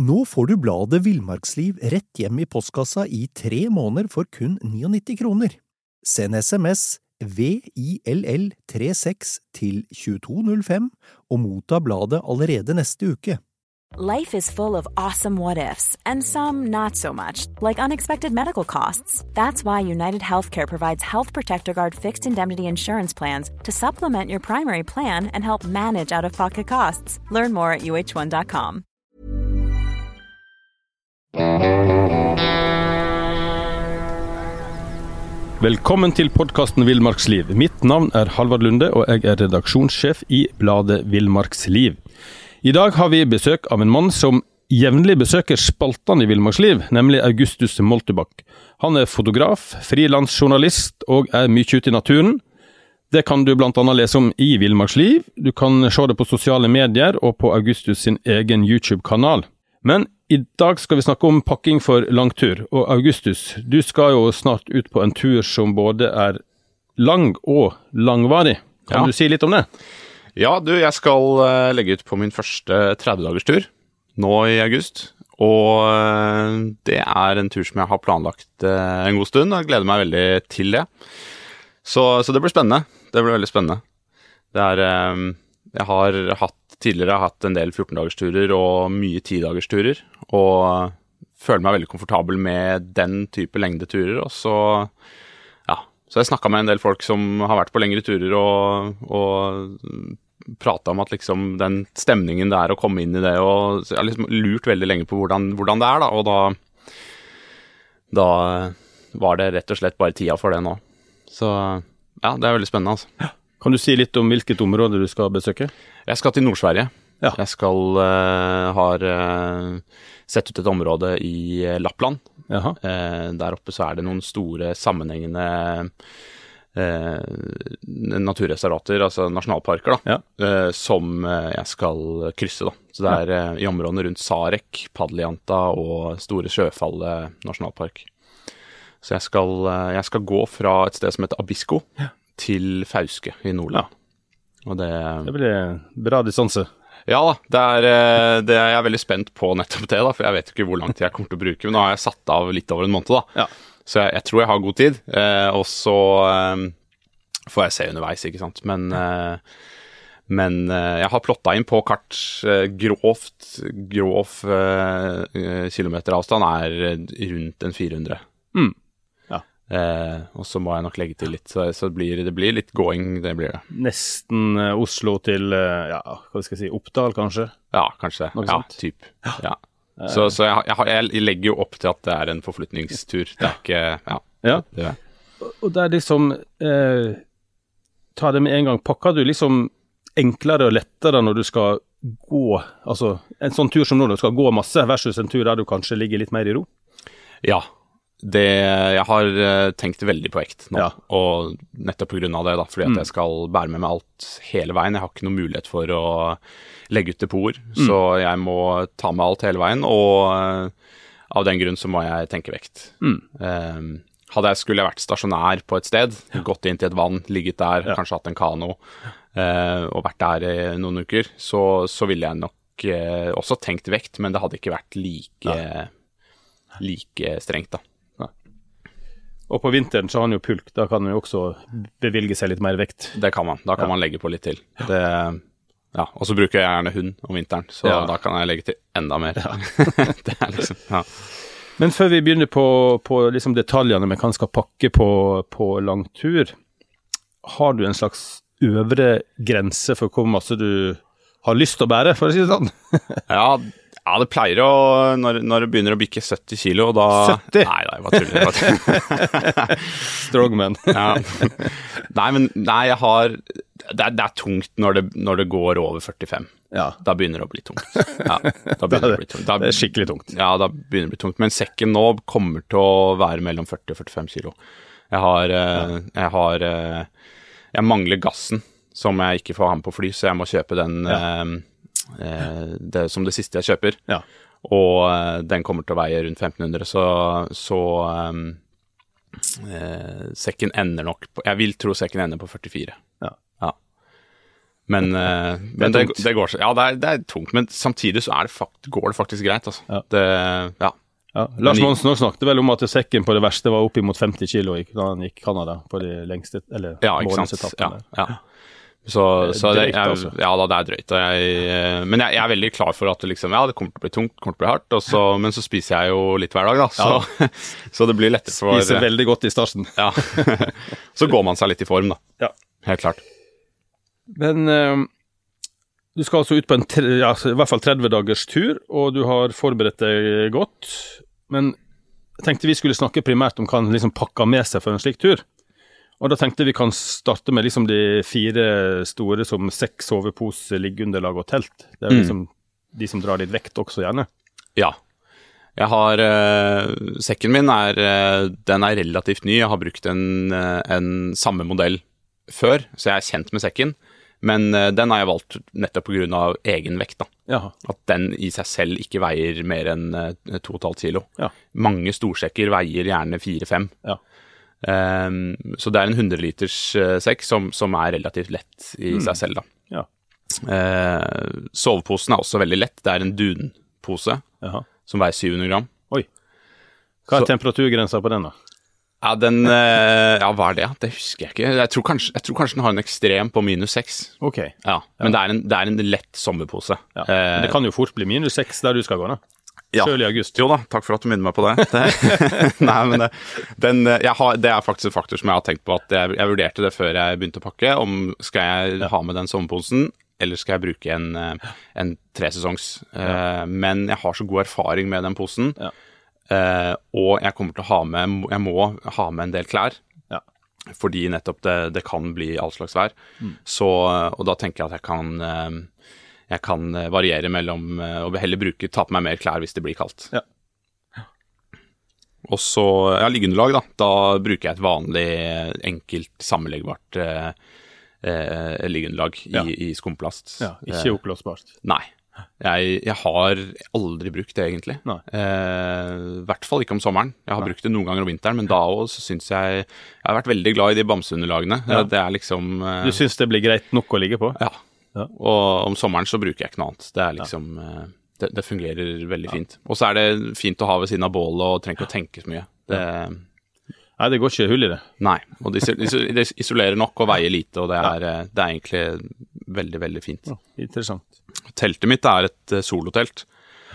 Nå får du bladet Villmarksliv rett hjem I postkassa I 3 måneder for kun 99 kroner. Send SMS VILL36 til 2205 og motta bladet allerede neste uke. Life is full of awesome what-ifs, and some not so much, like unexpected medical costs. That's why United Healthcare provides Health Protector Guard fixed indemnity insurance plans to supplement your primary plan and help manage out-of-pocket costs. Learn more at uh1.com. Velkommen til podcasten Villmarksliv. Mitt navn Halvard Lunde, og jeg redaksjonssjef I bladet Villmarksliv. I dag har vi besøk av en mann som jevnlig besøker spaltene I Villmarksliv, nemlig Augustus Moltebakk. Han fotograf, frilansjournalist og mye ute I naturen. Det kan du blant annet lese om I Villmarksliv. Du kan se det på sosiale medier og på Augustus sin egen YouTube-kanal. Men I dag skal vi snakke om pakking for langtur. Og Augustus, du skal jo snart ut på en tur som både lang og langvarig. Kan du si litt om det? Ja, jeg skal legge ut på min første 30-dagers tur nå I august, og det en tur som jeg har planlagt en god stund, og jeg gleder meg veldig til det. Så det blir spennende. Det blir veldig spennende. Jeg har tidligere hatt en del 14-dagers-turer og mye 10-dagers-turer, og føler meg veldig komfortabel med den type lengdeturer, og så jeg snakket med en del folk som har vært på lengre turer og pratet om at liksom den stemningen det å komme inn I det, og jeg har liksom lurt veldig lenge på hvordan det da, og da var det rett og slett bare tida for det nå. Så ja, det veldig spennende altså. Ja. Kan du si litt om hvilket område du skal besøke? Jeg skal til Nord-Sverige. Ja. Jeg har sett ut et område I Lappland. Der oppe så det noen store sammenhengende naturreservater, altså nasjonalparker da, som jeg skal krysse da. Så det I områdene rundt Sarek, Padlianta og Store Sjøfallet nasjonalpark. Så jeg skal gå fra et sted som heter Abisko til Fauske I Nordland. Og det blir bra distanse. Ja da, det jeg veldig spent på nettopp det da, for jeg vet ikke hvor lang tid jeg kommer til å bruke, men nå har jeg satt av litt over en måned da. Ja. Så jeg tror jeg har god tid, og så får jeg se underveis, ikke sant? Men jeg har plottet inn på kart grov kilometer avstand rundt en 400. Og så må jeg nok legge til litt, så det blir litt going, det blir det. Nesten Oslo til, hva skal jeg si, Oppdal kanskje? Ja, kanskje, typ. Ja. Så jeg legger jo opp til at det en forflytningstur, det ikke, det Og det liksom, ta det med en gang, pakker du liksom enklere og lettere når du skal gå, altså en sånn tur som når du skal gå masse, versus en tur der du kanskje ligger litt mer I ro? Ja, jeg har tenkt veldig på vekt nå, og nettopp på grunn av det da, fordi at jeg skal bære med meg alt hele veien. Jeg har ikke noen mulighet for å legge ut depoter, så jeg må ta med alt hele veien, og av den grunn så må jeg tenke vekt. Skulle jeg vært stasjonær på et sted, gått inn til et vann, ligget der, kanskje hatt en kano, og vært der I noen uker, så ville jeg nok også tenkt vekt, men det hadde ikke vært like strengt da. Og på vinteren så har han jo pulk, da kan han jo også bevilge seg litt mer vekt. Det kan man, da kan man legge på litt til. Og så bruker jeg gjerne hund om vinteren, så da kan jeg legge til enda mer. Det liksom, Men før vi begynner på liksom detaljene med hva han skal pakke på lang tur, har du en slags øvre grense for hvor masse du har lyst til å bære, for å si det sånn? Ja, det pleier når det begynner å bikke 70 kilo, og da... 70? Nei, jeg bare tuller. Strongman. Nei, jeg har... Det tungt når det går over 45. Ja. Da begynner det å bli tungt. Ja, da begynner det å bli tungt. Det skikkelig tungt. Ja, da begynner det å bli tungt. Men sekken nå kommer til å være mellom 40 og 45 kilo. Jeg mangler gassen, som jeg ikke får ha med på fly, så jeg må kjøpe den... det som det siste jeg kjøper og den kommer til å veie rundt 1500 så sekken ender nok på, jeg vil tro sekken ender på 44 Men det går så. Ja, det er tungt, men samtidig så går det faktisk greit, altså. Ja. Lars Monsen også snakket vel om at sekken på det verste var opp imot 50 kilo da han gikk Canada på de lengste, eller månedsetappene. Ja. Så det er drøyt, ja da, det er drøyt. Men jeg er veldig klar for at det liksom, det kommer til å bli tungt, kommer til å bli hardt, men så spiser jeg jo litt hver dag da, så det blir lettere for... Spiser veldig godt i starten. Ja, så går man seg litt i form da. Ja. Helt klart. Men du skal altså ut på i hvert fall 30 dagers tur, og du har forberedt deg godt, men jeg tenkte vi skulle snakke primært om hva han liksom pakker med seg for en slik tur. Og da tenkte vi kan starte med liksom de 4 store som 6 sovepose, liggeunderlag og telt. Det er jo liksom de som drar litt vekt også gjerne. Ja. Jeg har, sekken min den er relativt ny. Jeg har brukt en samme modell før, så jeg er kjent med sekken. Men den har jeg valgt nettopp på grunn av egen vekt da. Jaha. At den i seg selv ikke veier mer enn 2,5 kilo. Ja. Mange storsekker veier gjerne 4-5. Ja. Så det er en 100 liters sekk som er relativt lett i seg selv da. Ja. Soveposen er også veldig lett. Det er en dunpose som veier 700 gram. Oi. Hva er temperaturgrensa på den da? Ja, hva er det? Det husker jeg ikke. Jeg tror kanskje den har en ekstrem på -6. Ok. Ja, men det er en lett sommerpose. Ja. Men det kan jo fort bli -6 der du skal gå da. Ja. Selv i august. Jo da, takk for at du minner meg på det. Nei, men det er faktisk et faktor som jeg har tenkt på, at jeg vurderte det før jeg begynte å pakke, om skal jeg ha med den sommerposen, eller skal jeg bruke en 3-sesongs. Men jeg har så god erfaring med den posen, og jeg kommer til å jeg må ha med en del klær, fordi nettopp det kan bli all slags vær. Og da tenker jeg at jeg kan variere mellom, og heller ta på meg mer klær hvis det blir kaldt. Ja. Og så, liggeunderlag da bruker jeg et vanlig, enkelt, sammenleggbart liggeunderlag i skumplast. Ja, ikke oppblåsbart. Nei. Jeg har aldri brukt det egentlig. I hvert fall ikke om sommeren. Jeg har brukt det noen ganger om vinteren, men da også synes jeg har vært veldig glad i de bamseunderlagene. Ja. Det er liksom... Du synes det blir greit nok å ligge på? Ja. Og om sommeren så bruker jeg ikke noe annet. Det er liksom... Det fungerer veldig fint. Og så er det fint å ha ved siden av bålet og trenger ikke å tenke så mye. Nei, det går ikke hull i det. Nei, og det isolerer nok og veier lite, og det er egentlig veldig, veldig fint. Ja, interessant. Teltet mitt er et solotelt,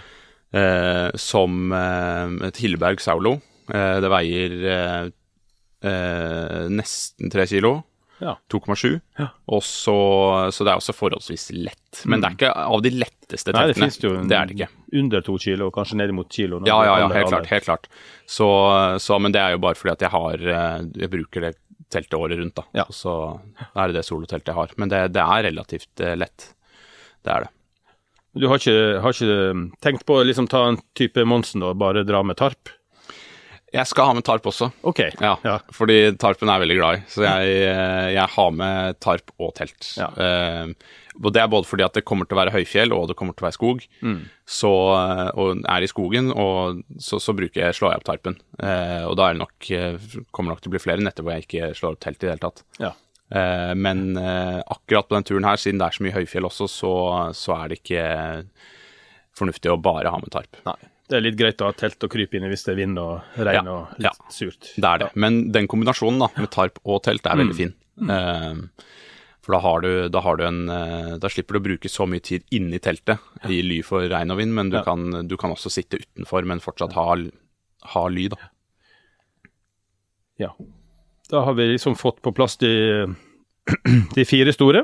som et Hilleberg Saulo. Det veier nesten 3 kilo. 2,7, og så det er også forholdsvis lett, men det er ikke av de letteste teltene. Nei, det finnes jo det er det ikke. Under 2 kilo, kanskje ned mot kilo. Ja, helt klart. Men det er jo bare fordi at jeg bruker det teltet året rundt da, og så er det soloteltet jeg har, men det er relativt lett, det er det. Du har ikke tenkt på å liksom ta en type Monsen og bare dra med tarp? Jeg skal ha med tarp også. Ok. Ja, fordi tarpen er veldig glad i, så jeg har med tarp og telt. Ja. Og det er både fordi at det kommer til å være høyfjell, og det kommer til å være skog, og er i skogen, og så slår jeg opp tarpen. Og da kommer nok til å bli flere netter hvor jeg ikke slår opp telt i det hele tatt. Ja. Men akkurat på den turen her, siden det er så mye høyfjell også, så er det ikke fornuftig å bare ha med tarp. Nei. Det er litt greit å ha telt og krype inn i hvis det er vind og regn og litt surt. Det er det. Men den kombinasjonen da, med tarp og telt er veldig fin. For da slipper du å bruke så mye tid inne i teltet i ly for regn og vind, men du kan også sitte utenfor, men fortsatt ha ly da. Ja. Da har vi liksom fått på plass de 4 store.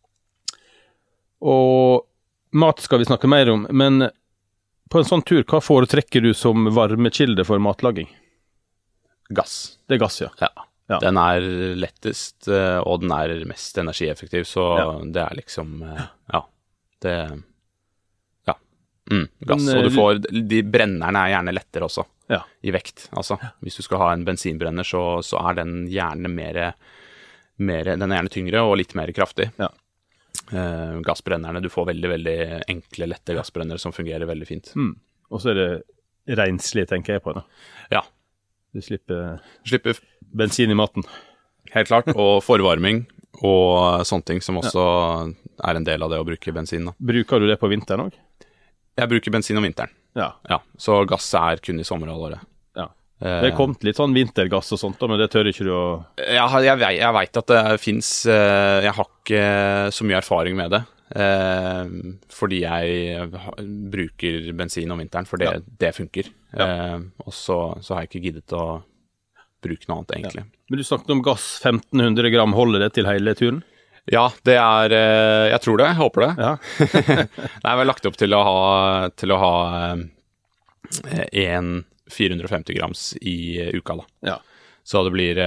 Og mat skal vi snakke mer om, men på en sånn tur, hva foretrekker du som varmekilde for matlaging? Gass. Det er gass, ja. Den er lettest, og den er mest energieffektiv, så det er liksom, gass. Og du får, de brennerne er gjerne lettere også, i vekt. Altså, hvis du skal ha en bensinbrenner, så er den gjerne den er gjerne tyngre og litt mer kraftig. Ja. Gassbrennerne, du får veldig, veldig enkle, lette gassbrennere som fungerer veldig fint. Og så er det renslig, tenker jeg på det. Ja. Du slipper bensin i maten. Helt klart, og forvarming og sånne ting som også er en del av det å bruke bensin. Da. Bruker du det på vinteren også? Jeg bruker bensin om vinteren. Ja. Så gass er kun i sommerhalvåret. Ja. Det er kommet litt sånn vintergass og sånt, men det tør ikke du å... Jeg vet at det finnes. Jeg har ikke så mye erfaring med det. Fordi jeg bruker bensin om vinteren, for det funker. Og så har jeg ikke giddet å bruke noe annet, egentlig. Men du snakket om gass, 1500 gram, holder det til hele turen? Ja, det er jeg tror det, jeg håper det. Ja. Nei, vi har lagt opp til å ha en 450 grams i uka, da. Ja. Så det blir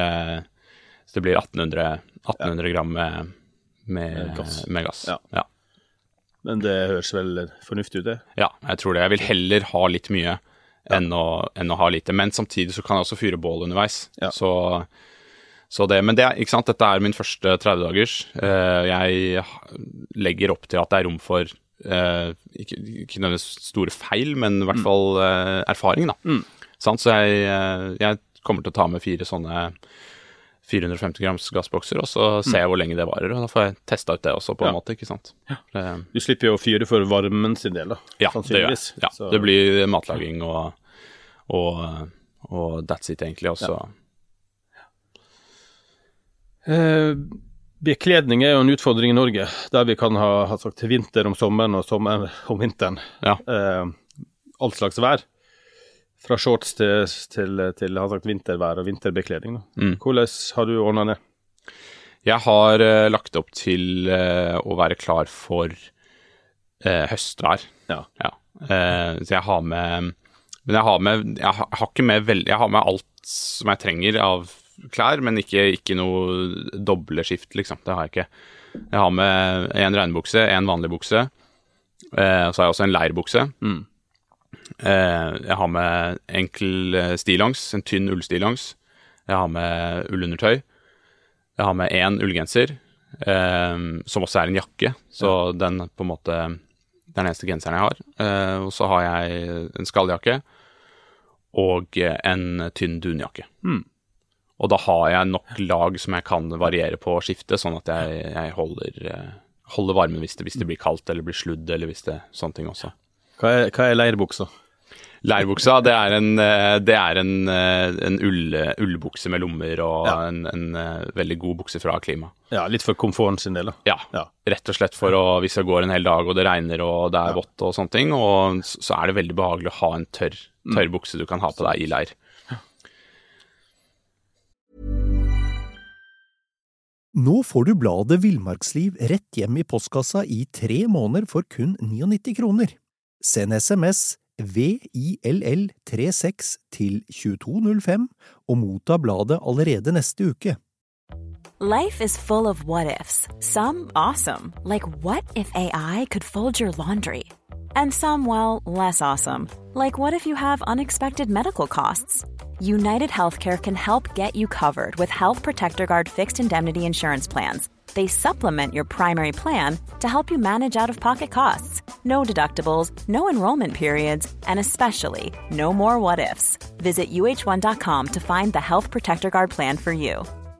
1800 gram med gass. Ja. Men det høres vel fornuftig ut, det? Ja, jeg tror det. Jeg vil heller ha litt mye enn å ha lite. Men samtidig så kan jeg også fyre bål underveis. Ja. Men ikke sant, dette er min første 30-dagers. Jeg legger opp til at det er rom for ikke nødvendigvis store feil, men i hvert fall erfaring, da. Så jeg kommer til å ta med 4 sånne 450 grams gassbokser, og så ser jeg hvor lenge det varer, og da får jeg testet ut det også på en måte, ikke sant? Ja. Du slipper jo å fyre for varmen sin del, da. Ja, det gjør jeg. Ja, det blir matlaging og that's it, egentlig, også. Ja. Bekledning er jo en utfordring i Norge, der vi kan ha sagt vinter om sommeren og sommer om vinteren. Ja. Alt slags vær. Fra shorts til har sagt vintervær og vinterbekledning. Hvordan har du ordnet det? Jeg har lagt opp til å være klar for høstvær. Ja. Så jeg har med alt som jeg trenger av klær, men ikke noe doble skift, liksom. Det har jeg ikke. Jeg har med en regnbukse, en vanlig bukse, så har jeg også en leirbukse. Jeg har med enkel stillongs, en tynn ullstillongs. Jeg har med ullundertøy. Jeg har med en ullgenser, som også er en jakke, så den på en måte den eneste genseren jeg har. Og så har jeg en skalljakke og en tynn dunjakke. Og da har jeg nok lag som jeg kan variere på å skifte, sånn at jeg holder varmen hvis det blir kaldt, eller blir sludd, eller hvis det sånne ting også. Hva er leirbuksa? Leirbuksa, det er en ullbukse med lommer, og en veldig god bukse fra Klima. Ja, litt for komforten sin del, da. Ja, rett og slett for hvis jeg går en hel dag, og det regner, og det er vått og sånne ting, og så er det veldig behagelig å ha en tørr bukse du kan ha på deg i leir. Nå får du bladet Villmarksliv rett hjem i postkassa i 3 måneder for kun 99 kroner. Send SMS VILL36 til 2205 og motta bladet allerede neste uke. Life is full of what-ifs. Some awesome, like what if AI could fold your laundry? And some, well, less awesome, like what if you have unexpected medical costs? United Healthcare can help get you covered with Health Protector Guard fixed indemnity insurance plans. They supplement your primary plan to help you manage out-of-pocket costs. No deductibles, no enrollment periods, and especially no more what-ifs. Visit uh1.com to find the Health Protector Guard plan for you.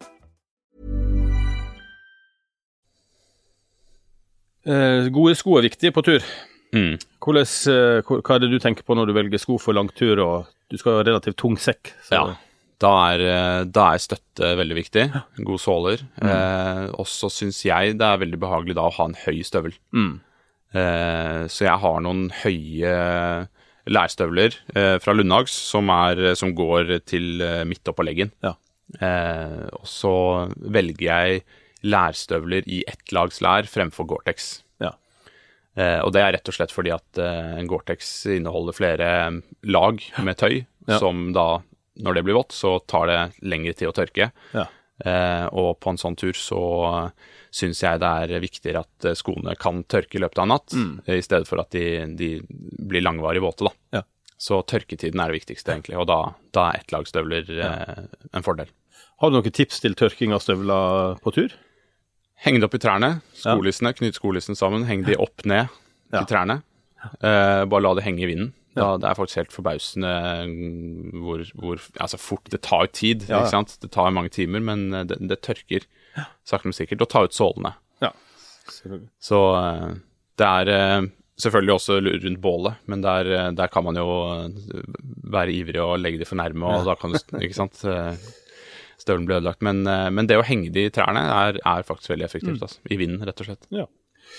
Gode sko er viktige på tur. Hva er det du tenker på når du velger sko for langtur, og du skal ha relativt tung sekk? Så. Ja, da er støtte veldig viktig, god såler. Og så synes jeg det er veldig behagelig da å ha en høy støvel. Så jeg har noen høye lærstøvler fra Lundhags som går til midt opp på leggen. Ja. Og så velger jeg lærstøvler i ett lags lær fremfor Gore-Tex. Ja. Og det er rett og slett fordi at en Gore-Tex inneholder flere lag med tøy, som da, når det blir vått, så tar det lengre tid å tørke. Ja. Og på en sånn tur så synes jeg det er viktigere at skoene kan tørke i løpet av en natt, i stedet for at de blir langvarig våte da. Ja. Så tørketiden er det viktigste egentlig, og da er ett lag støvler en fordel. Har du noen tips til tørking av støvler på tur? Heng det opp i trærne, skolissene, knytt skolissene sammen, heng de opp ned i trærne. Bare la det henge i vinden. Det er faktisk helt forbausende hvor fort, det tar jo tid, ikke sant? Det tar mange timer, men det tørker. sakte men sikkert, og ta ut sålene. Ja. Så det selvfølgelig også rundt bålet, men der kan man jo være ivrig og legge de for nærme, og da kan du, ikke sant, støvlen blir ødelagt. Men det å henge de i trærne er faktisk veldig effektivt, altså, i vinden, rett og slett. Ja.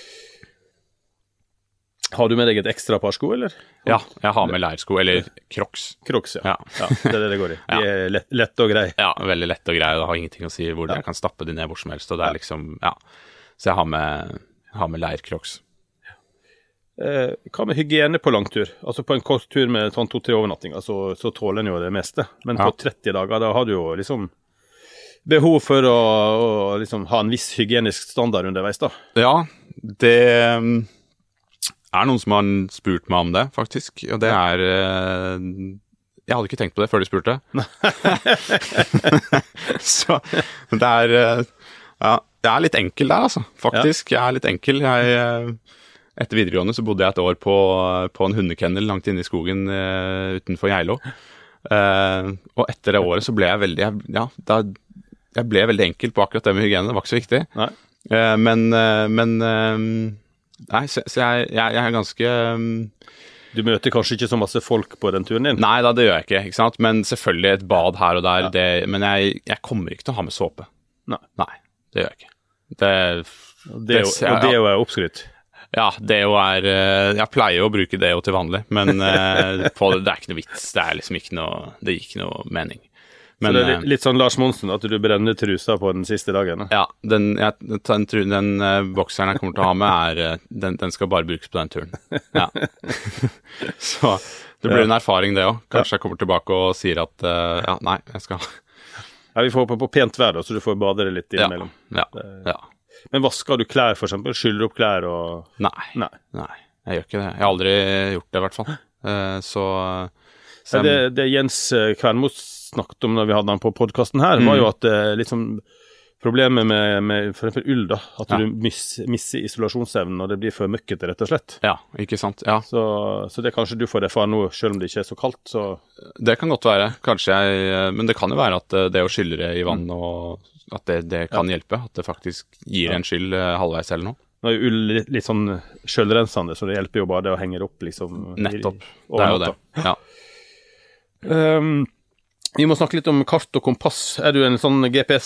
Har du med deg et ekstra par sko, eller? Ja, jeg har med leirsko, eller Crocs. Crocs, ja. Det er det går i. De er lett og grei. Ja, veldig lett og grei, og det har ingenting å si hvor jeg kan stappe de ned hvor som helst, og det er liksom, så jeg har med leir-Crocs. Hva med hygiene på langtur? Altså på en kort tur med sånn 2-3 overnattinger, så tåler en jo det meste. Men på 30 dager, da har du jo liksom behov for å liksom ha en viss hygienisk standard underveis, da. Ja, det noen som har spurt meg om det, faktisk. Og det jeg hadde ikke tenkt på det før de spurte. Så det er litt enkel der, altså. Faktisk, jeg litt enkel. Etter videregående så bodde jeg et år på en hundekennel langt inne i skogen utenfor Geilo. Og etter det året så ble jeg veldig, jeg ble veldig enkel på akkurat det med hygiene. Det var ikke så viktig. Nei. Nei, så jeg er ganske Du møter kanskje ikke så masse folk på den turen din? Nei da, det gjør jeg ikke sant? Men selvfølgelig et bad her og der, men jeg kommer ikke til å ha med såpe. Nei, det gjør jeg ikke. Det er oppskrytt. Ja, deo jeg pleier å bruke deo til vanlig, men det er ikke noe vits. Det er liksom ikke noe, det gir ikke noe mening. Men, så det er litt sånn Lars Monsen, at du brenner trusa på den siste dagen? Ja, den bokseren jeg kommer til å ha med, den skal bare brukes på den turen. Ja. Så det blir en erfaring det også. Kanskje jeg kommer tilbake og sier at, nei, jeg skal... Ja, vi får håpe på pent vær da, så du får bade det litt innimellom. Ja. Men vasker du klær for eksempel? Skyller du opp klær og... Nei, jeg gjør ikke det. Jeg har aldri gjort det i hvert fall. Så det Jens Kvernmo snakket om når vi hadde han på podcasten her, var jo at liksom problemet med for eksempel ull da, at du misser isolasjonsevnen når det blir for møkkete rett og slett. Ja, ikke sant, ja. Så det kanskje du får erfare nå, selv om det ikke er så kaldt, så... Det kan godt være, kanskje men det kan jo være at det å skylle det i vann, og at det kan hjelpe, at det faktisk gir en skyld halvveis eller noe. Nå er jo ull litt sånn kjølrensende, så det hjelper jo bare det å henge det opp liksom. Nettopp, det er jo det, ja. Vi må snakke litt om kart og kompass. Er du en sånn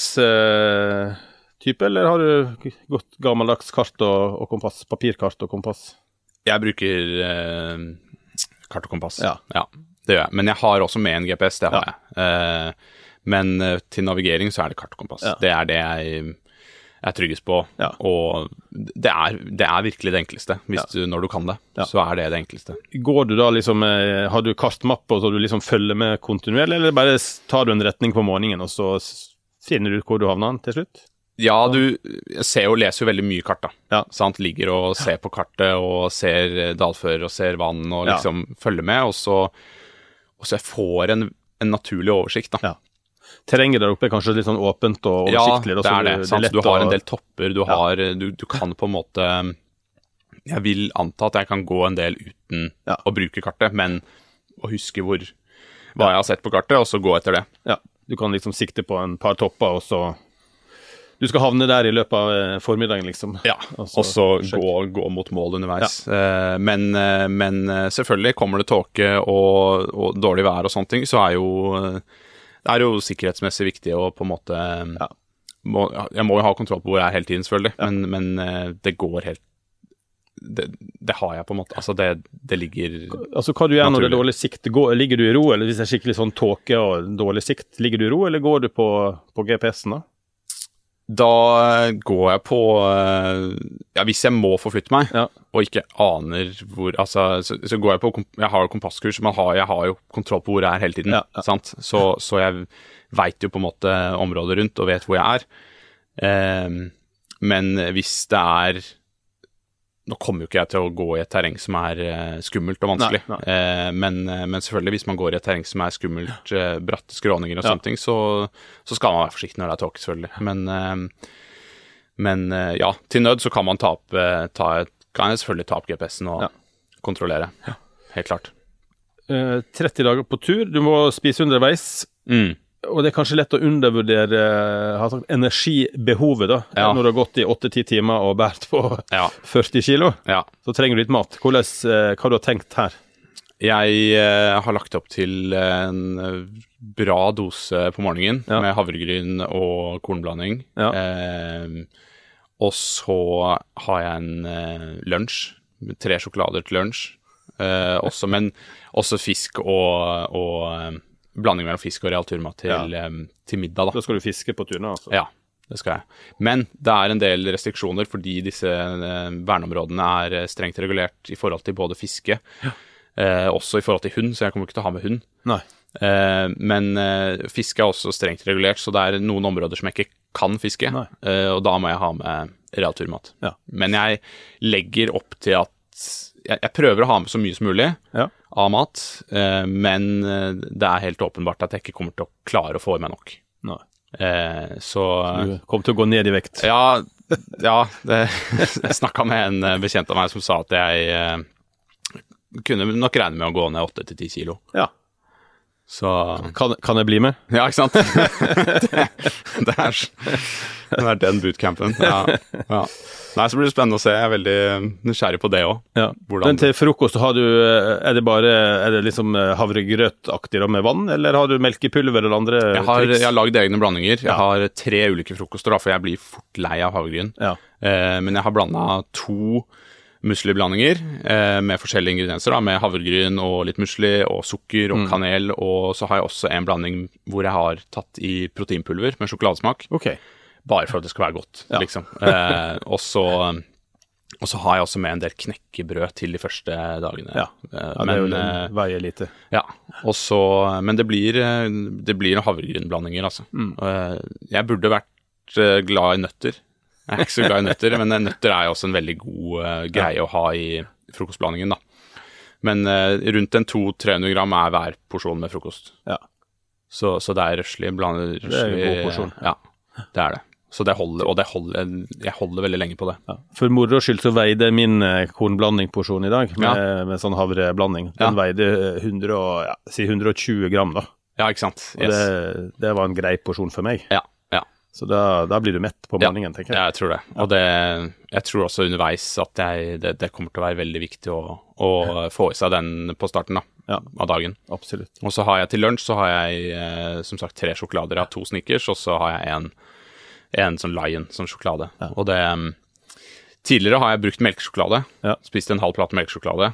GPS-type, eller har du gått gammeldags kart og kompass, papirkart og kompass? Jeg bruker kart og kompass, ja, det gjør jeg. Men jeg har også med en GPS, det har jeg. Men til navigering så er det kart og kompass. Det er det jeg tryggest på, og det er virkelig det enkleste, når du kan det, så er det enkleste. Går du da liksom, har du kartmappe, og så du liksom følger med kontinuerlig, eller bare tar du en retning på morgenen, og så finner du hvor du havner til slutt? Ja, leser jo veldig mye kart da, sant? Ligger og ser på kartet, og ser dalfører, og ser vann, og liksom følger med, og så jeg får en naturlig oversikt da. Ja. Terrenget der oppe er kanskje litt sånn åpent og oversiktlig. Ja, det er sant? Du har en del topper, du kan på en måte... Jeg vil anta at jeg kan gå en del uten å bruke kartet, men å huske hva jeg har sett på kartet, og så gå etter det. Ja, du kan liksom sikte på en par topper, og så... Du skal havne der i løpet av formiddagen, liksom. Ja, og så gå mot mål underveis. Ja. Men selvfølgelig kommer det tåke og dårlig vær og sånne ting, så det er jo sikkerhetsmessig viktig å på en måte... jeg må jo ha kontroll på hvor jeg er hele tiden, selvfølgelig, men det går helt... Det har jeg på en måte, altså det ligger... Altså hva du gjør når det er dårlig sikt, ligger du i ro, eller hvis det er skikkelig sånn tåke og dårlig sikt, ligger du i ro, eller går du på GPS-en da? Da går jeg på, hvis jeg må forflytte meg, og ikke aner hvor, altså, så går jeg på, jeg har kompasskurs, men jeg har jo kontroll på hvor jeg er hele tiden, sant? Så jeg vet jo på en måte området rundt, og vet hvor jeg er. Men hvis det er, nå kommer jo ikke jeg til å gå i et terreng som er skummelt og vanskelig, men selvfølgelig hvis man går i et terreng som er skummelt, bratte skråninger og sånne ting, så skal man være forsiktig når det er tåke, selvfølgelig. Men til nød så kan man kan jeg selvfølgelig ta opp GPS-en og kontrollere, helt klart. 30 dager på tur, du må spise underveis, Og det kanskje lett å undervurdere energibehovet da, når du har gått i 8-10 timer og bært på 40 kilo, så trenger du litt mat. Hva har du tenkt her? Jeg har lagt opp til en bra dose på morgenen med havregryn og kornblanding. Og så har jeg en lunsj, 3 sjokolader til lunsj, men også fisk og blanding mellom fisk og real turmat til middag. Da skal du fiske på tunet, altså? Ja, det skal jeg. Men det en del restriksjoner fordi disse verneområdene strengt regulert i forhold til både fiske, også i forhold til hund, så jeg kommer ikke til å ha med hund. Nei. Men fiske også strengt regulert, så det noen områder som jeg ikke kan fiske, og da må jeg ha med real turmat. Ja. Men jeg legger opp til at jeg prøver å ha med så mye som mulig av mat, men det helt åpenbart at jeg ikke kommer til å klare å få i meg nok. Nei. Så du kommer til å gå ned i vekt? Ja, jeg snakket med en bekjent av meg som sa at jeg kunne nok regne med å gå ned 8-10 kilo. Ja. Så kan jeg bli med? Ja, ikke sant? det den bootcampen. Ja. Nei, så blir det spennende å se. Jeg veldig nysgjerrig på det også. Ja. Men til frokost har du, det liksom havregrøtaktig med vann, eller har du melkepulver eller andre triks? Jeg har laget egne blandinger. Jeg har 3 ulike frokoster, for jeg blir fort lei av havregryn. Ja. Men jeg har blandet 2 musliblandinger med forskjellige ingredienser, med havregryn og litt musli og sukker og kanel, og så har jeg også en blanding hvor jeg har tatt i proteinpulver med sjokoladesmak. Ok. Bare for at det skal være godt, liksom. Og så har jeg også med en del knekkebrød til de første dagene. Ja, men veier lite. Ja, men det blir noen havregrynblandinger, altså. Jeg burde vært glad i nøtter. Jeg ikke så glad i nøtter, men nøtter jo også en veldig god greie å ha i frokostblandingen, da. Men rundt 200-300 gram hver porsjon med frokost. Ja. Så det røslig, blandet røslig. Det en god porsjon. Ja, det det. Så det holder, og jeg holder veldig lenge på det. Ja. For moro skyld så veide min kornblandingporsjon i dag, med sånn havreblanding. Den veide 120 gram da. Ja, ikke sant? Yes. Og det var en grei porsjon for meg. Ja. Så da blir du mett på blandingen, tenker jeg. Ja, jeg tror det. Og jeg tror også underveis at det kommer til å være veldig viktig å få i seg den på starten av dagen. Absolutt. Og så har jeg til lunsj, så har jeg som sagt 3 sjokolader av 2 Snickers, og så har jeg en sånn Lion som sjokolade. Ja. Og tidligere har jeg brukt melkesjokolade, spist en halv plate melkesjokolade,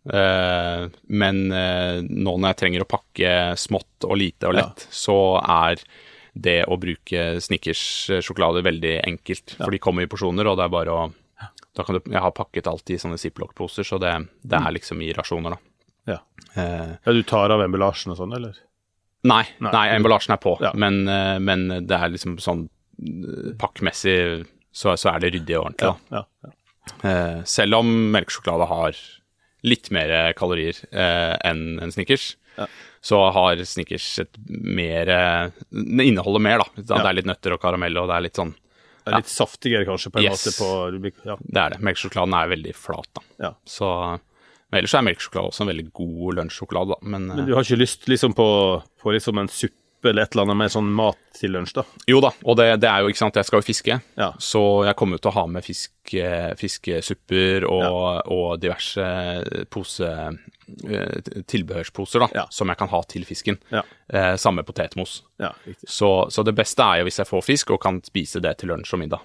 men nå når jeg trenger å pakke smått og lite og lett, så det å bruke Snickers-sjokolade veldig enkelt, for de kommer i porsjoner, og det bare jeg har pakket alt i sånne Ziploc-poser, så det liksom i rasjoner da. Ja, du tar av emballasjen og sånn, eller? Nei, emballasjen på, men det liksom sånn pakkmessig, så det ryddig og ordentlig da. Ja. Selv om melkesjokolade har litt mer kalorier enn en Snickers, så har Snickers det inneholder mer da. Det litt nøtter og karamell, og det litt sånn... Det litt saftigere kanskje på en måte på... Ja. Det det. Melkesjokoladen veldig flat da. Ja. Men ellers melkesjokolade også en veldig god lunsjsjokolade da. Men du har ikke lyst liksom på liksom en suppe eller et eller annet med sånn mat til lunsj da? Jo da, og det jo ikke sant, jeg skal jo fiske, så jeg kommer til å ha med fiskesupper og diverse tilbehørsposer da, som jeg kan ha til fisken. Samme potetmos. Ja, riktig. Så det beste jo hvis jeg får fisk og kan spise det til lunsj og middag.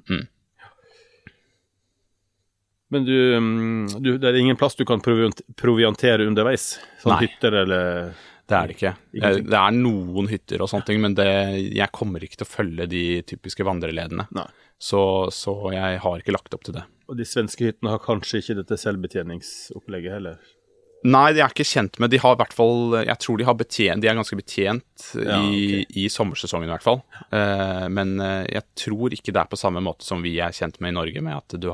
Men det ingen plass du kan proviantere underveis? Sånn hytter eller... Det det ikke. Det noen hytter og sånne ting, men jeg kommer ikke til å følge de typiske vandreledene. Nei. Så jeg har ikke lagt opp til det. Og de svenske hyttene har kanskje ikke dette selvbetjeningsopplegget heller? Nei, de ikke kjent med. De har i hvert fall, jeg tror de ganske betjent i sommersesongen i hvert fall. Men jeg tror ikke det på samme måte som vi kjent med i Norge, med at du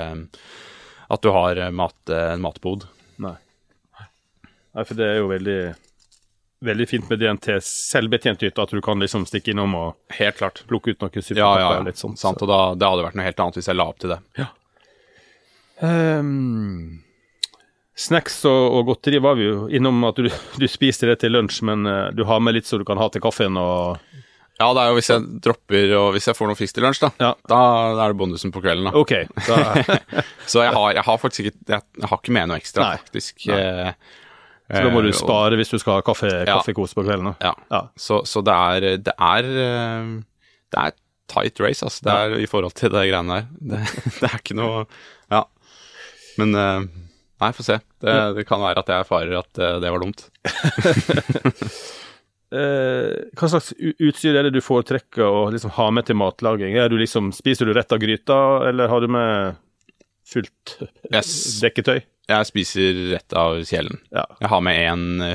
har matbod. Nei, for det jo veldig fint med DNT selvbetjent hytte, at du kan liksom stikke innom og helt klart plukke ut noe superkopper litt sånt. Sant, og det hadde vært noe helt annet hvis jeg la opp til det. Ja. Snacks og godteri var vi jo innom at du spiser det til lunsj, men du har med litt så du kan ha til kaffen og... Ja, det er jo hvis jeg dropper, og hvis jeg får noe fisk til lunsj, da, da er det bonusen på kvelden, da. Ok. Så jeg har faktisk ikke, jeg har ikke med noe ekstra, faktisk. Så da må du spare hvis du skal ha kaffekos på kvelden, da. Ja. Så det er tight race, altså. Det er i forhold til det greiene der. Det er ikke noe, Men, nei, få se. Det kan være at jeg erfarer at det var dumt. Hva slags utstyr er det du foretrekker å liksom ha med til matlaging? Spiser du rett av gryta, eller har du med fullt dekketøy? Jeg spiser rett av kjelen. Jeg har med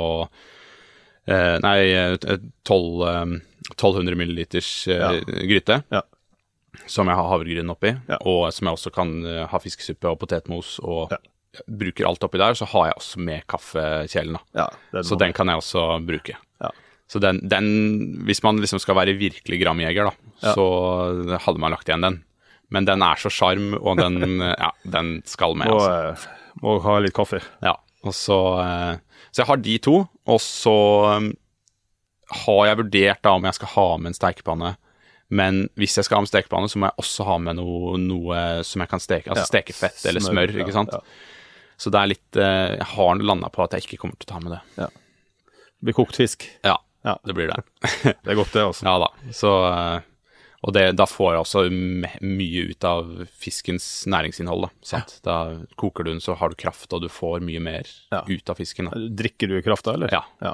1200 milliliters gryte, som jeg har havregryn oppi, og som jeg også kan ha fiskesuppe og potetmos, og bruker alt oppi der, så har jeg også med kaffekjelen, så den kan jeg også bruke. Så den, hvis man liksom skal være virkelig gramjeger, da, så hadde man lagt igjen den. Men den er så sjarm, og den skal med, altså. Må ha litt kaffe. Ja, og så jeg har de to, og så har jeg vurdert da om jeg skal ha med en stekepanne. Men hvis jeg skal ha med stekepanne, så må jeg også ha med noe som jeg kan steke, altså stekefett eller smør, ikke sant? Så det er litt, jeg har landet på at jeg ikke kommer til å ta med det. Det blir kokt fisk. Ja, det blir det. Det er godt det, altså. Ja da, så... Og da får jeg også mye ut av fiskens næringsinnhold, da. Sant? Da koker du den, så har du kraft, og du får mye mer ut av fisken. Da. Drikker du krafta, eller? Ja.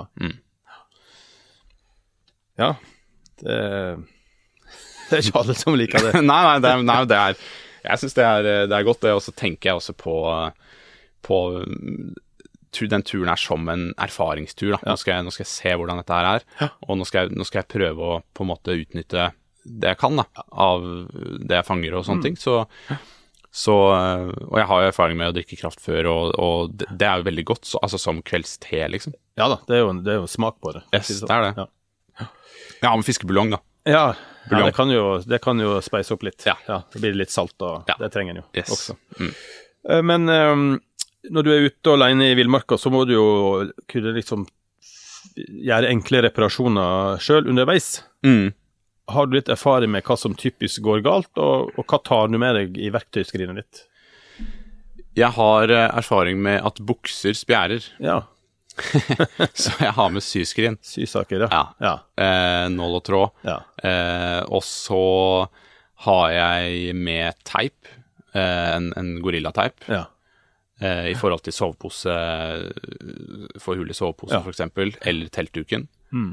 Ja, det er ikke alle som liker det. Nei, det er jeg synes det er godt, det, og så tenker jeg også på den turen er som en erfaringstur, da. Nå skal jeg se hvordan dette her er, og nå skal jeg prøve å på en måte utnytte det jeg kan, da, av det jeg fanger og sånne ting, og jeg har jo erfaring med å drikke kraft før, og det er jo veldig godt, altså som kveldste, liksom. Ja da, det er jo smak på det. Yes, det er det. Ja, med fiskebuljong, da. Ja, det kan jo speise opp litt. Ja, det blir litt salt, og det trenger en jo også. Men når du er ute alene i villmarka, så må du jo kunne liksom gjøre enkle reparasjoner selv underveis. Har du litt erfaring med hva som typisk går galt, og hva tar du med deg i verktøyskrinet ditt? Jeg har erfaring med at bukser spjærer. Ja. Så jeg har med syskrin. Sysaker, ja. Nål og tråd. Ja. Og så har jeg med teip, en gorillateip. Ja. I forhold til sovepose, for hull i sovepose for eksempel, eller teltduken.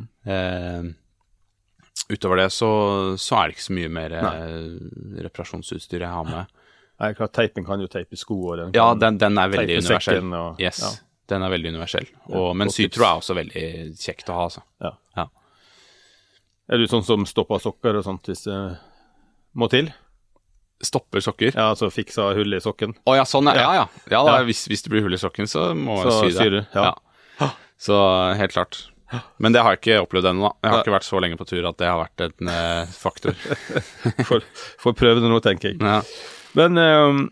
Utover det så er det ikke så mye mer reparasjonsutstyr jeg har med. Nei, klart, teipen kan jo teipe sko, og den er veldig universell. Den er veldig universell. Men sytråd er også veldig kjekt å ha, altså. Ja. Er du sånn som stopper sokker og sånt hvis det må til? Stopper sokker? Ja, altså fiksa hull i sokken. Ja, sånn, ja. Hvis det blir hull i sokken, så må jeg sy det. Ja. Så helt klart. Men det har jeg ikke opplevd ennå, da. Jeg har ikke vært så lenge på tur at det har vært en faktor. For prøve det nå, tenker jeg. Ja. Men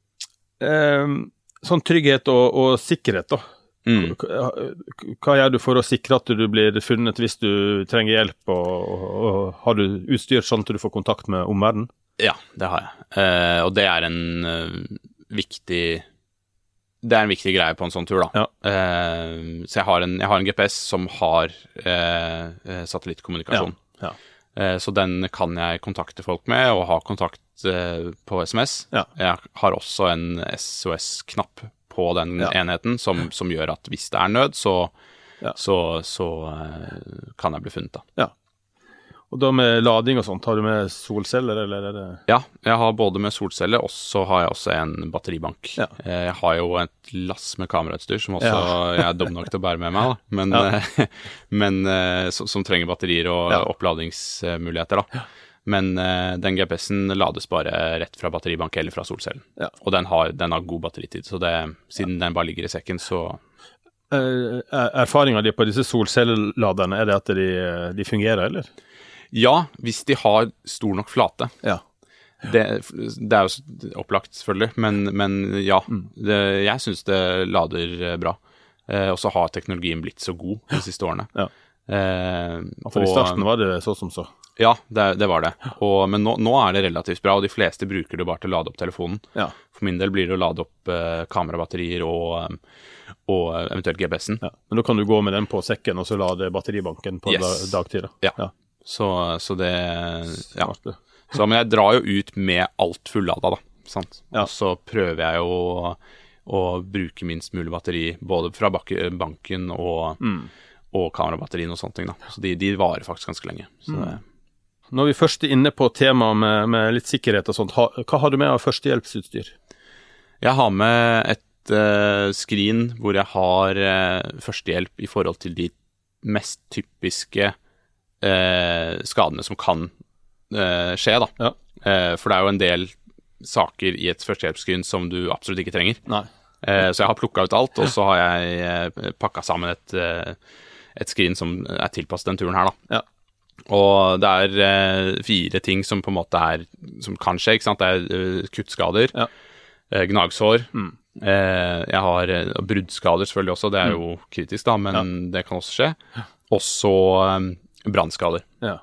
sånn trygghet og sikkerhet, da. Hva gjør du for å sikre at du blir funnet hvis du trenger hjelp, og har du utstyr sånn at du får kontakt med omverdenen? Ja, det har jeg. Og det er en viktig greie på en sånn tur, da. Så jeg har en GPS som har satellittkommunikasjon. Så den kan jeg kontakte folk med, og ha kontakt på SMS. Jeg har også en SOS-knapp på den enheten, som gjør at hvis det er nød, så kan jeg bli funnet, da. Ja. Og da med lading og sånt, har du med solceller, eller er det? Ja, jeg har både med solceller, og så har jeg også en batteribank. Jeg har jo et lass med kamerautstyr, som også jeg er dum nok til å bære med meg, da. Men som trenger batterier og oppladingsmuligheter, da. Men den GPS-en lades bare rett fra batteribank eller fra solcellen. Og den har god batteritid, så siden den bare ligger i sekken, så... Erfaringen din på disse solcelleladerne, er det at de fungerer, eller? Ja, hvis de har stor nok flate. Det er jo opplagt, selvfølgelig, men ja, jeg synes det lader bra. Og så har teknologien blitt så god de siste årene. Ja. For i starten var det så som så. Ja, det var det. Men nå er det relativt bra, og de fleste bruker det bare til å lade opp telefonen. Ja. For min del blir det å lade opp kamerabatterier og eventuelt GPS-en. Ja. Men da kan du gå med den på sekken, og så lade batteribanken på dagtid. Ja. Så det... Ja. Så, men jeg drar jo ut med alt fullada, da. Sant? Ja. Og så prøver jeg jo å bruke minst mulig batteri, både fra banken og kamerabatterien og sånne ting, da. Så de varer faktisk ganske lenge. Så Når vi først er inne på temaet med litt sikkerhet og sånt, hva har du med av førstehjelpsutstyr? Jeg har med et skrin hvor jeg har førstehjelp i forhold til de mest typiske skadene som kan skje, da. Ja. For det er jo en del saker i et førstehjelpsskrin som du absolutt ikke trenger. Nei. Så jeg har plukket ut alt, og så har jeg pakket sammen et skrin som er tilpasset den turen her, da. Ja. Og det er 4 ting som på en måte som kan skje, ikke sant? Det er kuttskader, gnagsår, jeg har bruddskader selvfølgelig også, det er jo kritisk da, men det kan også skje. Og så brannskader. Ja.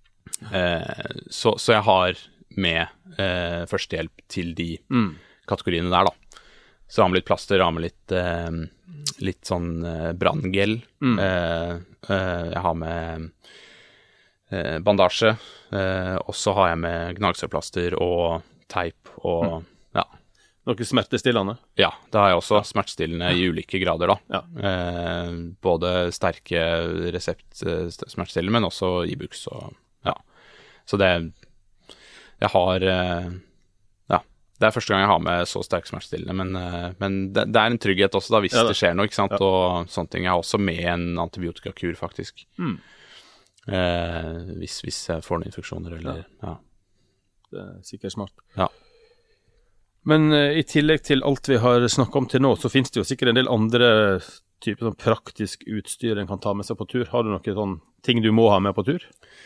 Så jeg har med førstehjelp til de kategoriene der, da. Så har vi litt plaster, har med litt sånn branngel. Jeg har med bandasje, og så har jeg med gnagsårplaster og teip og Noe smertestillende? Ja, det har jeg også. Smertestillende i ulike grader, da. Ja. Både sterke resept-smertestillende, men også Ibux og Så jeg har det er første gang jeg har med så sterk smertestillende, men det er en trygghet også da, hvis det skjer noe, ikke sant, og sånne ting. Jeg har også med en antibiotikakur, faktisk. Hvis jeg får noen infeksjoner, eller, Det er sikkert smart. Ja. Men i tillegg til alt vi har snakket om til nå, så finnes det jo sikkert en del andre typer sånn praktisk utstyr en kan ta med seg på tur. Har du noen sånn ting du må ha med på tur?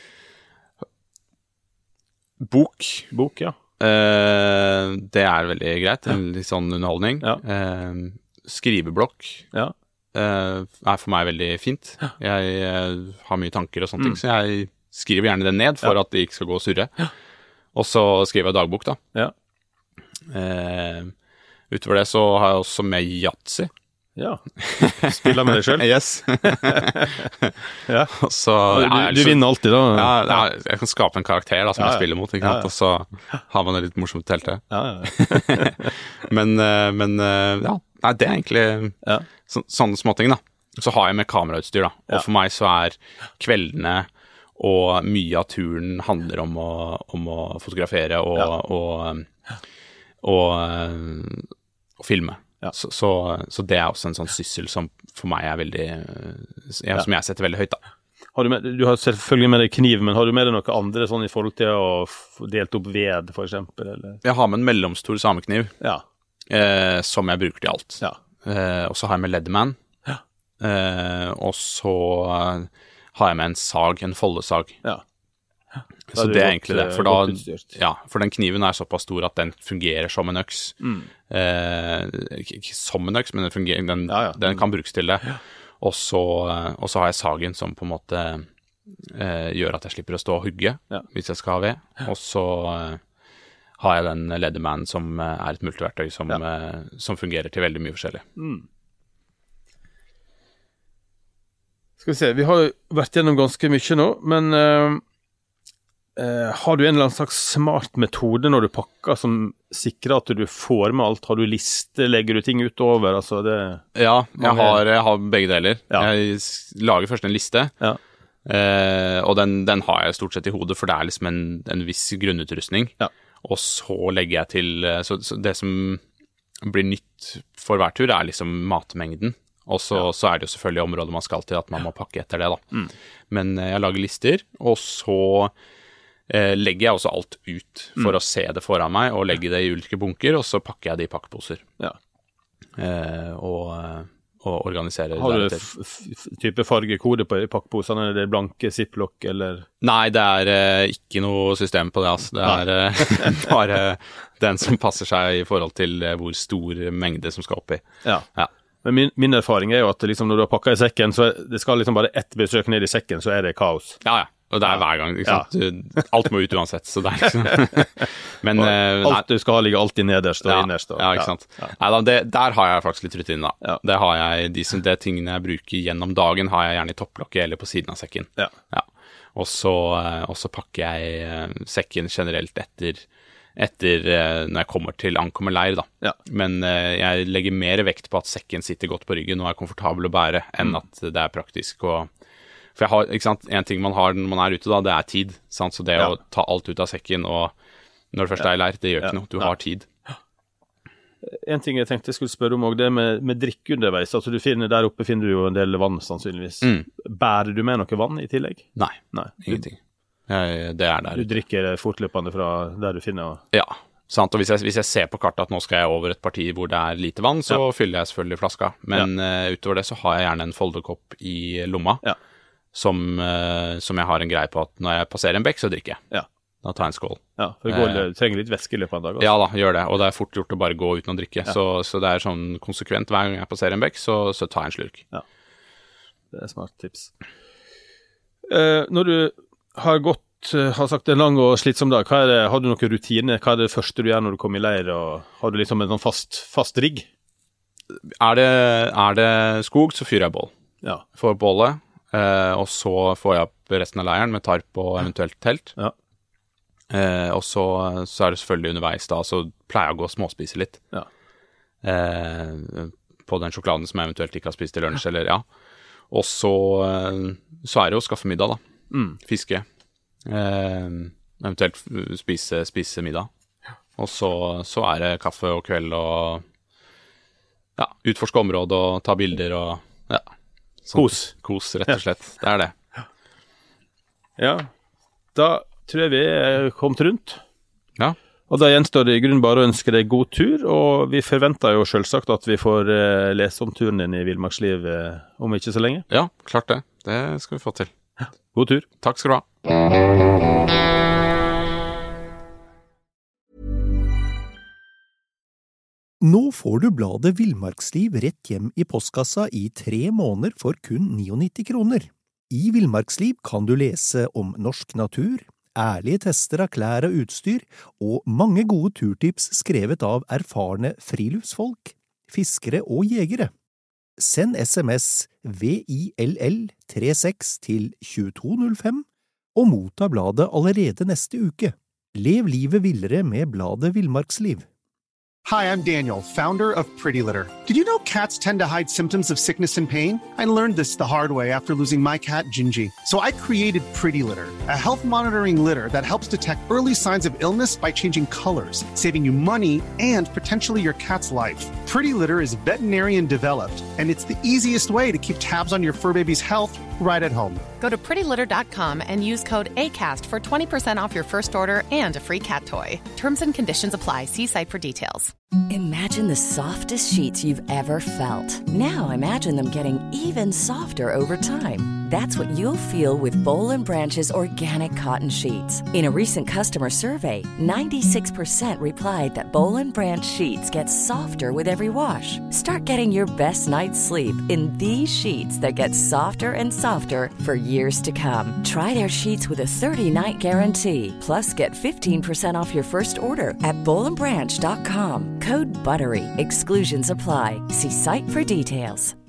Bok, ja. Det er veldig greit, en litt sånn underholdning. Ja. Skriveblokk er for meg veldig fint. Jeg har mye tanker og sånne ting, så jeg skriver gjerne det ned for at det ikke skal gå og surre. Og så skriver jeg dagbok, da. Ja. Utover det så har jeg også med Yatzy. Ja, spiller med deg selv. Yes. Ja. Så, du vinner alltid da. Ja, jeg kan skape en karakter da, som jeg spiller mot, ikke sant? Og så har man det litt morsomt til det. Men det er egentlig sånne småting da. Så har jeg med kamerautstyr da, og for meg så er kveldene og mye av turen handler om å fotografere og filme. Ja. Så det er også en sånn syssel som for meg er veldig som jeg setter veldig høyt da. Du har selvfølgelig med deg kniv, men har du med deg noe andre sånn i forhold til å delt opp ved for eksempel? Eller? Jeg har med en mellomstor samekniv som jeg bruker til alt. Og så har jeg med Leatherman. Og så har jeg med en sag, en foldesag. Så det er egentlig det, for den kniven er såpass stor at den fungerer som en øks. Ikke som en øks, men den kan brukes til det. Og så har jeg sagen som på en måte gjør at jeg slipper å stå og hugge hvis jeg skal ha ved. Og så har jeg den Leatherman som er et multiverktøy som fungerer til veldig mye forskjellig. Skal vi se, vi har vært gjennom ganske mye nå, men har du en eller annen slags smart metode når du pakker som sikrer at du får med alt? Har du liste, legger du ting utover? Altså jeg har begge deler. Jeg lager først en liste, og den har jeg stort sett i hodet, for det er liksom en viss grunnutrustning. Og så legger jeg til, så det som blir nytt for hver tur er liksom matmengden. Og så er det jo selvfølgelig området man skal til, at man må pakke etter det da. Men jeg lager lister, og så legger jeg også alt ut for å se det foran meg, og legge det i ulike bunker, og så pakker jeg det i pakkeposer. Og organisere Har du deretter. type fargekode på pakkeposene, eller det blanke ziplock, eller? Nei, det er ikke noe system på det, altså. Det er bare den som passer seg i forhold til hvor stor mengde som skal oppi. Ja. Ja. Men min erfaring er jo at liksom, når du har pakket i sekken, så det skal liksom bare ett besøk ned i sekken, så er det kaos. Ja, ja. Og det er hver gang, ikke sant? Alt må ut uansett, så det er liksom... Men, alt du skal ha ligger alltid nederst og innerst. Ja, ikke sant? Nei, der har jeg faktisk litt rutine, da. Ja. Det har jeg, de tingene jeg bruker gjennom dagen, har jeg gjerne i topplokket eller på siden av sekken. Ja. Og så pakker jeg sekken generelt etter når jeg ankommer leir, da. Ja. Men jeg legger mer vekt på at sekken sitter godt på ryggen og er komfortabel å bære, enn at det er praktisk å... For jeg har, ikke sant, en ting man har når man er ute da, det er tid, sant? Så det å ta alt ut av sekken, og når det først er i leir, det gjør ikke noe, du har tid. En ting jeg tenkte jeg skulle spørre om også, det med drikk underveis, altså der oppe finner du jo en del vann sannsynligvis. Bærer du med noe vann i tillegg? Nei. Ingenting. Det er der. Du drikker fortløpende fra der du finner? Ja, sant, og hvis jeg ser på kartet at nå skal jeg over et parti hvor det er lite vann, så fyller jeg selvfølgelig flaska, men utover det så har jeg gjerne en foldekopp i lomma, som jeg har en greie på at når jeg passerer en bekk, så drikker jeg. Ja. Da tar jeg en skål. Ja, for du trenger litt væske i løpet av en dag også. Ja da, gjør det, og det er fort gjort å bare gå uten å drikke, så det er sånn konsekvent hver gang jeg passerer en bekk, så tar jeg en slurk. Ja, det er smart tips. Når du har sagt en lang og slitsom dag, har du noen rutine? Hva er det første du gjør når du kommer i leir, og har du liksom en sånn fast rigg? Er det skog, så fyrer jeg bål. Ja. Får bålet, og så får jeg opp resten av leiren med tarp og eventuelt telt. Ja. Og så er det selvfølgelig underveis da, så pleier jeg å gå og småspise litt. Ja. På den sjokoladen som jeg eventuelt ikke har spist til lunsj, eller Og så er det å skaffe middag da. Fiske. Eventuelt spise middag. Og så er det kaffe og kveld og utforske området og ta bilder og Kos, rett og slett. Det er det. Ja, da tror jeg vi er kommet rundt. Ja. Og da gjenstår det i grunnen bare å ønske deg god tur, og vi forventer jo selvsagt at vi får lese om turen din i Villmarksliv om ikke så lenge. Ja, klart det. Det skal vi få til. Ja. God tur. Takk skal du ha. Nå får du bladet Villmarksliv rett hjem i postkassa i 3 måneder for kun 99 kroner. I Villmarksliv kan du lese om norsk natur, ærlige tester av klær og utstyr, og mange gode turtips skrevet av erfarne friluftsfolk, fiskere og jegere. Send SMS VILL36 til 2205 og motta bladet allerede neste uke. Lev livet villere med bladet Villmarksliv. Hi, I'm Daniel, founder of Pretty Litter. Did you know cats tend to hide symptoms of sickness and pain? I learned this the hard way after losing my cat, Gingy. So I created Pretty Litter, a health monitoring litter that helps detect early signs of illness by changing colors, saving you money and potentially your cat's life. Pretty Litter is veterinarian developed, and it's the easiest way to keep tabs on your fur baby's health right at home. Go to prettylitter.com and use code ACAST for 20% off your first order and a free cat toy. Terms and conditions apply. See site for details. Imagine the softest sheets you've ever felt. Now imagine them getting even softer over time. That's what you'll feel with Boll & Branch's organic cotton sheets. In a recent customer survey, 96% replied that Boll & Branch sheets get softer with every wash. Start getting your best night's sleep in these sheets that get softer and softer for years to come. Try their sheets with a 30-night guarantee. Plus, get 15% off your first order at bollandbranch.com. Code BUTTERY. Exclusions apply. See site for details.